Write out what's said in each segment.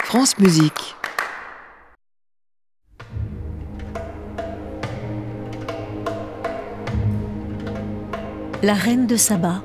France Musique. La reine de Saba.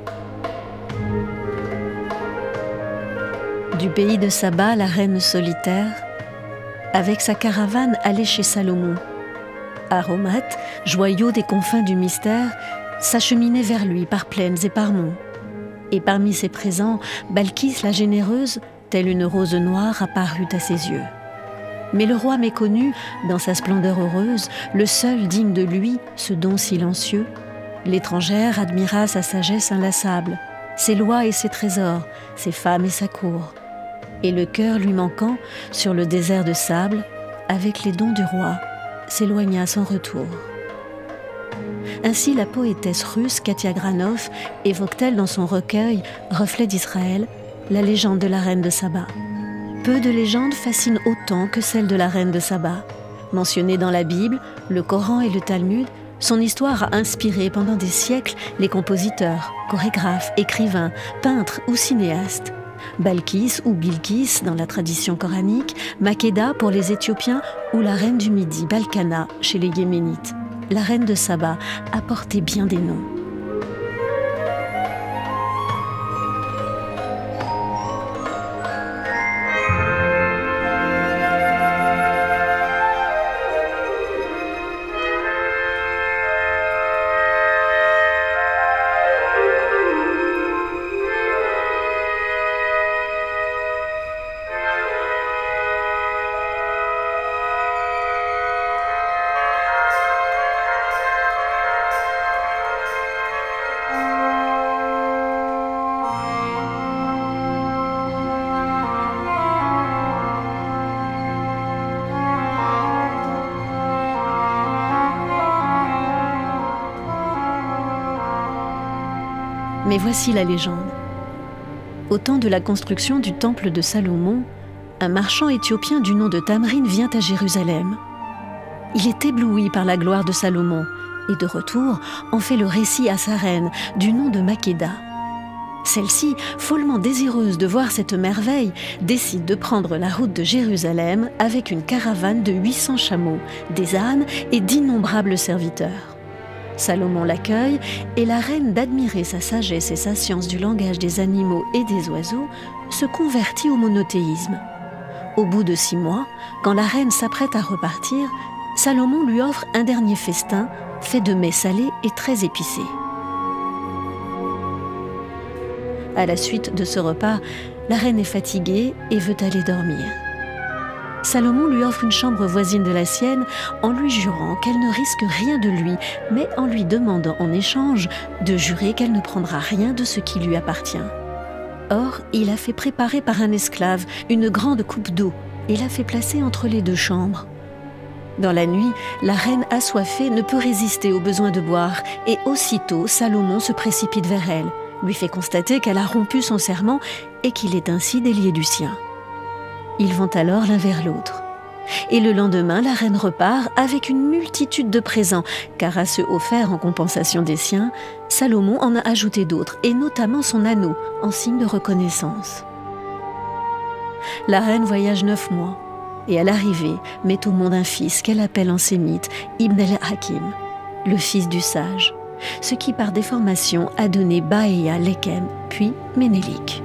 Du pays de Saba, la reine solitaire, avec sa caravane allait chez Salomon. Aromate, joyau des confins du mystère, s'acheminait vers lui par plaines et par monts. Et parmi ses présents, Balkis la généreuse, telle une rose noire, apparut à ses yeux. Mais le roi méconnu, dans sa splendeur heureuse, le seul digne de lui, ce don silencieux, l'étrangère admira sa sagesse inlassable, ses lois et ses trésors, ses femmes et sa cour. Et le cœur lui manquant, sur le désert de sable, avec les dons du roi, s'éloigna sans retour. Ainsi la poétesse russe Katia Granov évoque-t-elle dans son recueil « Reflet d'Israël » la légende de la reine de Saba. Peu de légendes fascinent autant que celle de la reine de Saba. Mentionnée dans la Bible, le Coran et le Talmud, son histoire a inspiré pendant des siècles les compositeurs, chorégraphes, écrivains, peintres ou cinéastes. Balkis ou Bilkis dans la tradition coranique, Makeda pour les Éthiopiens ou la reine du Midi, Balkana chez les Yéménites. La reine de Saba a porté bien des noms. Mais voici la légende. Au temps de la construction du temple de Salomon, un marchand éthiopien du nom de Tamrin vient à Jérusalem. Il est ébloui par la gloire de Salomon et de retour en fait le récit à sa reine du nom de Makeda. Celle-ci, follement désireuse de voir cette merveille, décide de prendre la route de Jérusalem avec une caravane de 800 chameaux, des ânes et d'innombrables serviteurs. Salomon l'accueille et la reine, d'admirer sa sagesse et sa science du langage des animaux et des oiseaux, se convertit au monothéisme. Au bout de 6 mois, quand la reine s'apprête à repartir, Salomon lui offre un dernier festin fait de mets salés et très épicés. À la suite de ce repas, la reine est fatiguée et veut aller dormir. Salomon lui offre une chambre voisine de la sienne en lui jurant qu'elle ne risque rien de lui, mais en lui demandant en échange de jurer qu'elle ne prendra rien de ce qui lui appartient. Or, il a fait préparer par un esclave une grande coupe d'eau et l'a fait placer entre les 2 chambres. Dans la nuit, la reine assoiffée ne peut résister au besoin de boire et aussitôt Salomon se précipite vers elle, lui fait constater qu'elle a rompu son serment et qu'il est ainsi délié du sien. Ils vont alors l'un vers l'autre. Et le lendemain, la reine repart avec une multitude de présents, car à ceux offerts en compensation des siens, Salomon en a ajouté d'autres, et notamment son anneau, en signe de reconnaissance. La reine voyage 9 mois, et à l'arrivée, met au monde un fils qu'elle appelle en sémite Ibn el-Hakim, le fils du sage, ce qui par déformation a donné Baéa Lekem, puis Ménélik.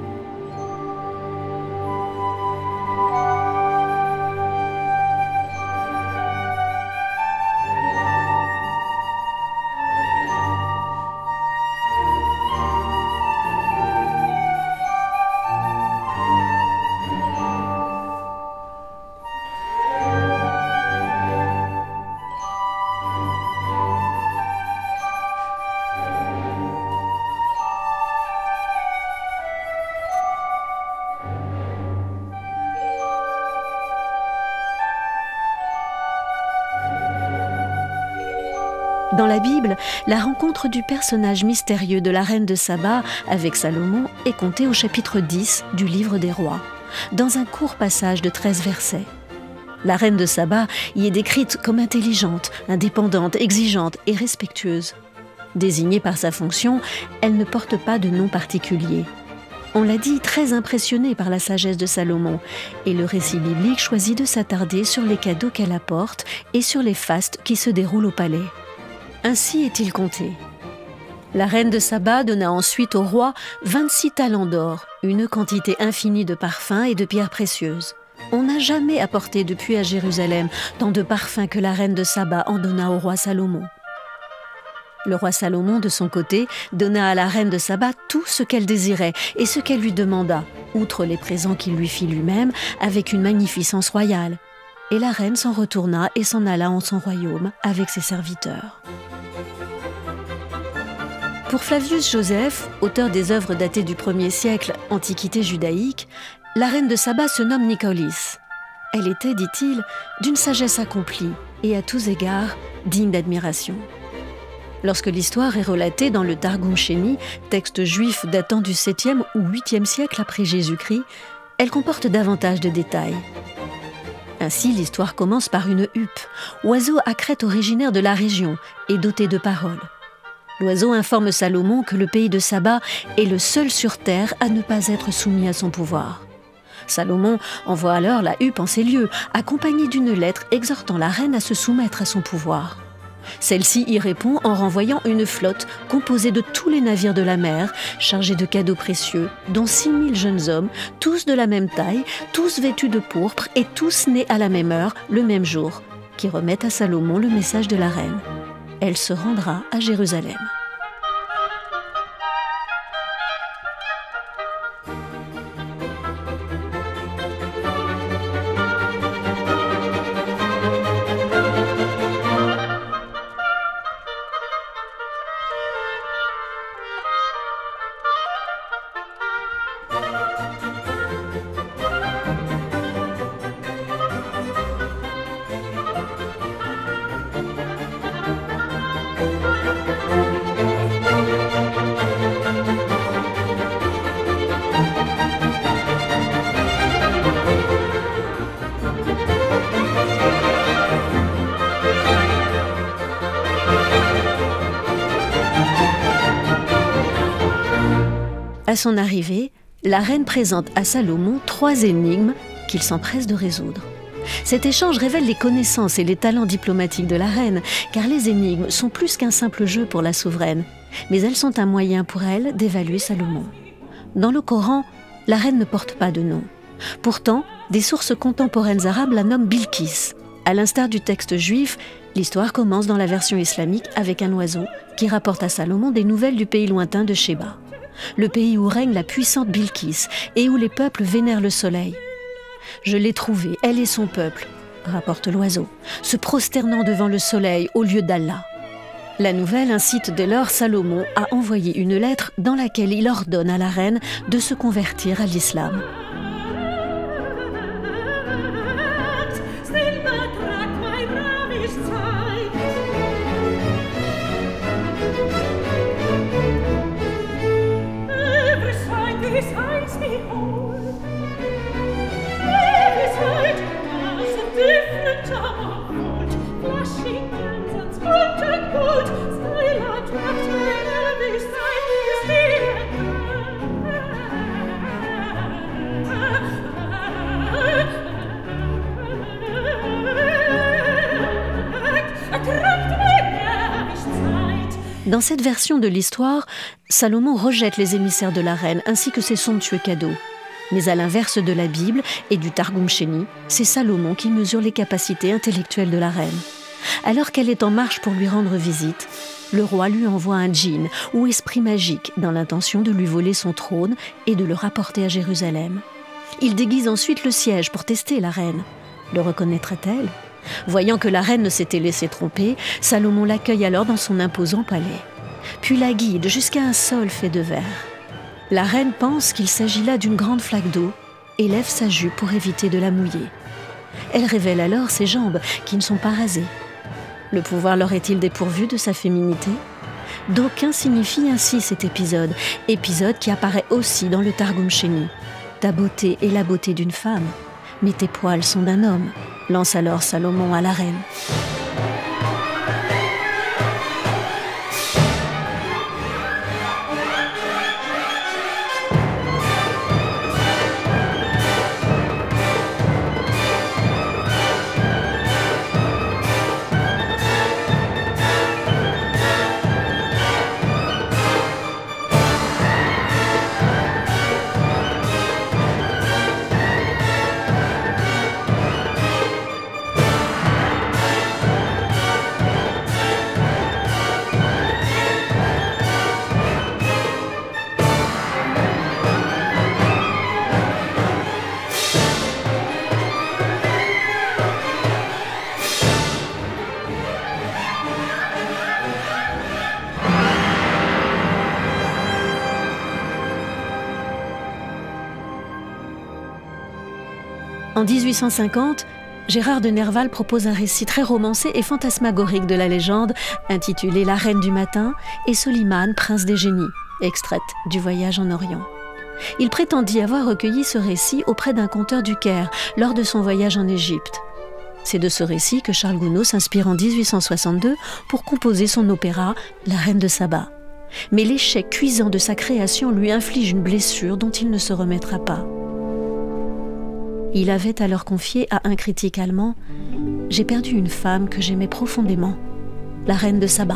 Dans la Bible, la rencontre du personnage mystérieux de la reine de Saba avec Salomon est contée au chapitre 10 du livre des rois, dans un court passage de 13 versets. La reine de Saba y est décrite comme intelligente, indépendante, exigeante et respectueuse. Désignée par sa fonction, elle ne porte pas de nom particulier. On l'a dit, très impressionné par la sagesse de Salomon, et le récit biblique choisit de s'attarder sur les cadeaux qu'elle apporte et sur les fastes qui se déroulent au palais. Ainsi est-il compté. La reine de Saba donna ensuite au roi 26 talents d'or, une quantité infinie de parfums et de pierres précieuses. On n'a jamais apporté depuis à Jérusalem tant de parfums que la reine de Saba en donna au roi Salomon. Le roi Salomon, de son côté, donna à la reine de Saba tout ce qu'elle désirait et ce qu'elle lui demanda, outre les présents qu'il lui fit lui-même, avec une magnificence royale. Et la reine s'en retourna et s'en alla en son royaume avec ses serviteurs. Pour Flavius Joseph, auteur des œuvres datées du 1er siècle, Antiquité judaïque, la reine de Saba se nomme Nicolis. Elle était, dit-il, d'une sagesse accomplie et à tous égards digne d'admiration. Lorsque l'histoire est relatée dans le Targum Sheni, texte juif datant du 7e ou 8e siècle après Jésus-Christ, elle comporte davantage de détails. Ainsi, l'histoire commence par une huppe, oiseau à crête originaire de la région et doté de paroles. L'oiseau informe Salomon que le pays de Saba est le seul sur terre à ne pas être soumis à son pouvoir. Salomon envoie alors la huppe en ces lieux, accompagnée d'une lettre exhortant la reine à se soumettre à son pouvoir. Celle-ci y répond en renvoyant une flotte composée de tous les navires de la mer, chargés de cadeaux précieux, dont 6000 jeunes hommes, tous de la même taille, tous vêtus de pourpre et tous nés à la même heure, le même jour, qui remettent à Salomon le message de la reine. Elle se rendra à Jérusalem. À son arrivée, la reine présente à Salomon 3 énigmes qu'il s'empresse de résoudre. Cet échange révèle les connaissances et les talents diplomatiques de la reine, car les énigmes sont plus qu'un simple jeu pour la souveraine, mais elles sont un moyen pour elle d'évaluer Salomon. Dans le Coran, la reine ne porte pas de nom. Pourtant, des sources contemporaines arabes la nomment Bilqis. À l'instar du texte juif, l'histoire commence dans la version islamique avec un oiseau qui rapporte à Salomon des nouvelles du pays lointain de Sheba, le pays où règne la puissante Bilqis et où les peuples vénèrent le soleil. « Je l'ai trouvée, elle et son peuple », rapporte l'oiseau, se prosternant devant le soleil au lieu d'Allah. La nouvelle incite dès lors Salomon à envoyer une lettre dans laquelle il ordonne à la reine de se convertir à l'islam. Dans cette version de l'histoire, Salomon rejette les émissaires de la reine ainsi que ses somptueux cadeaux. Mais à l'inverse de la Bible et du Targum Sheni, c'est Salomon qui mesure les capacités intellectuelles de la reine. Alors qu'elle est en marche pour lui rendre visite, le roi lui envoie un djinn ou esprit magique dans l'intention de lui voler son trône et de le rapporter à Jérusalem. Il déguise ensuite le siège pour tester la reine. Le reconnaîtra-t-elle ? Voyant que la reine ne s'était laissée tromper, Salomon l'accueille alors dans son imposant palais, puis la guide jusqu'à un sol fait de verre. La reine pense qu'il s'agit là d'une grande flaque d'eau et lève sa jupe pour éviter de la mouiller. Elle révèle alors ses jambes qui ne sont pas rasées. Le pouvoir leur est-il dépourvu de sa féminité ? D'aucuns signifient ainsi cet épisode qui apparaît aussi dans le Targum Sheni. Ta beauté est la beauté d'une femme, mais tes poils sont d'un homme, lance alors Salomon à la reine. En 1850, Gérard de Nerval propose un récit très romancé et fantasmagorique de la légende, intitulé La Reine du Matin, et Soliman, prince des génies, extraite du Voyage en Orient. Il prétendit avoir recueilli ce récit auprès d'un conteur du Caire, lors de son voyage en Égypte. C'est de ce récit que Charles Gounod s'inspire en 1862 pour composer son opéra « La Reine de Saba ». Mais l'échec cuisant de sa création lui inflige une blessure dont il ne se remettra pas. Il avait alors confié à un critique allemand « J'ai perdu une femme que j'aimais profondément, la Reine de Saba ».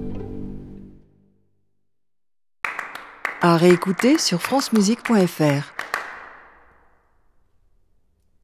À réécouter sur francemusique.fr.